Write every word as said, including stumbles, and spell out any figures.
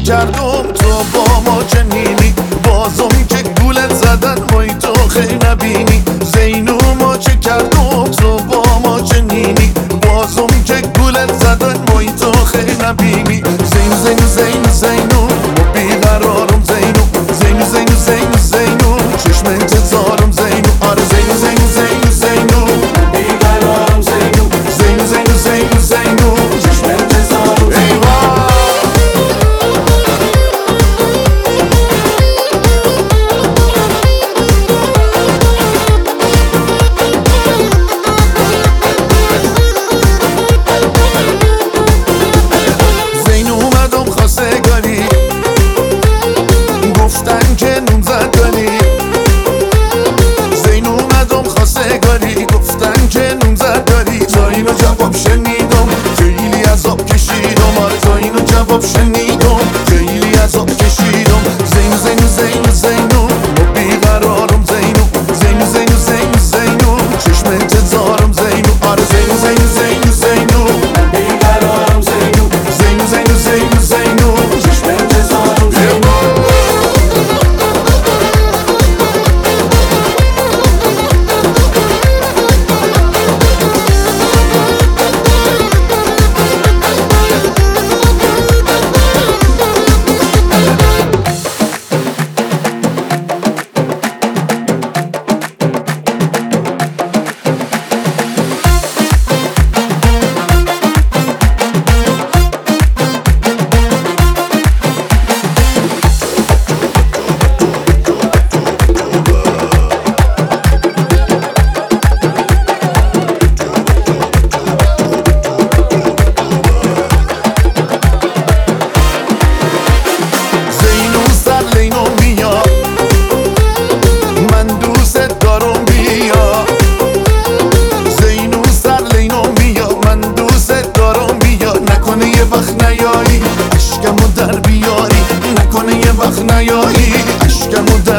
کردم تو با ما چنینی، بازم که گولت زدن وای تو خیلی نبینی. زینو ما چه کردم تو با ما چنینی، بازم که گولت زدن وای تو خیلی نبینی. زینو زینو زینو زینو بیقرارم زینو، زینو زینو زینو زینو چشم انتظارم زینو. آره زینو زینو زینو زینو بیقرارم زینو، زینو زینو زینو زینو چشم انتظارم زینو. گفتن که نون زدنی، زین اومدم خواستگاری، گفتن که نون زدنی. تا اینو جواب شنیدم خیلی عذاب کشیدم، آره تا اینو جواب شنیدم خیلی عذاب کشیدم. زینو زینو زینو زینو بیقرارم زینو، زینو زینو زینو زینو چشم انتظارم زینو. آره زینو زینو زینو زینو بیقرارم زینو، زینو زینو زینو زینو چشم انتظارم زینو. اشکمو در بیاری، نکنه یه وقت نیایی اشکمو در